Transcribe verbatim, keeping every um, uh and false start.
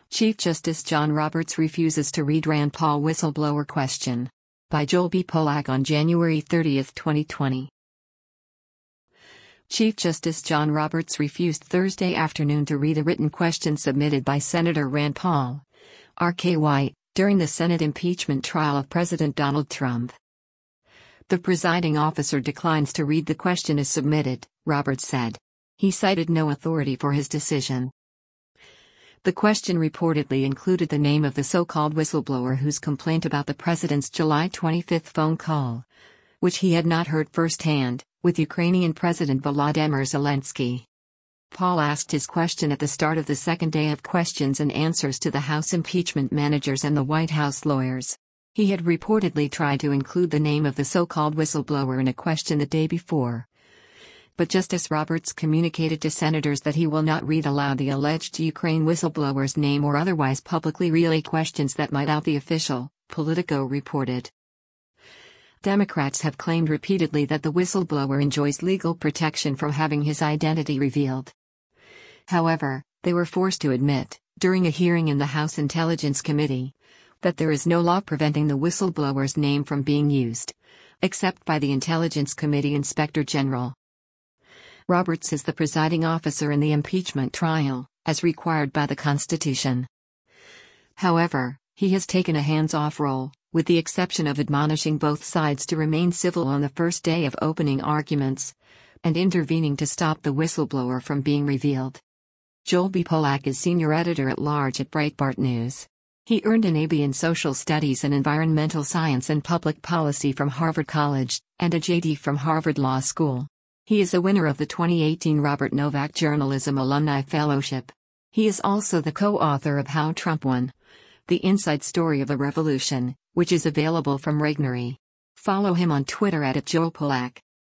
Chief Justice John Roberts refuses to read Rand Paul whistleblower question. By Joel B. Polak on January thirtieth, twenty twenty. Chief Justice John Roberts refused Thursday afternoon to read a written question submitted by Senator Rand Paul, R K Y, during the Senate impeachment trial of President Donald Trump. The presiding officer declines to read the question as submitted, Roberts said. He cited no authority for his decision. The question reportedly included the name of the so-called whistleblower whose complaint about the president's July twenty-fifth phone call, which he had not heard firsthand, with Ukrainian President Volodymyr Zelensky. Paul asked his question at the start of the second day of questions and answers to the House impeachment managers and the White House lawyers. He had reportedly tried to include the name of the so-called whistleblower in a question the day before. But Justice Roberts communicated to senators that he will not read aloud the alleged Ukraine whistleblower's name or otherwise publicly relay questions that might out the official, Politico reported. Democrats have claimed repeatedly that the whistleblower enjoys legal protection from having his identity revealed. However, they were forced to admit, during a hearing in the House Intelligence Committee, that there is no law preventing the whistleblower's name from being used, except by the Intelligence Committee Inspector General. Roberts is the presiding officer in the impeachment trial, as required by the Constitution. However, he has taken a hands-off role, with the exception of admonishing both sides to remain civil on the first day of opening arguments, and intervening to stop the whistleblower from being revealed. Joel B. Polak is senior editor-at-large at Breitbart News. He earned an A B in Social Studies and Environmental Science and Public Policy from Harvard College, and a J D from Harvard Law School. He is a winner of the twenty eighteen Robert Novak Journalism Alumni Fellowship. He is also the co-author of How Trump Won: The Inside Story of a Revolution, which is available from Regnery. Follow him on Twitter at Joel Polak.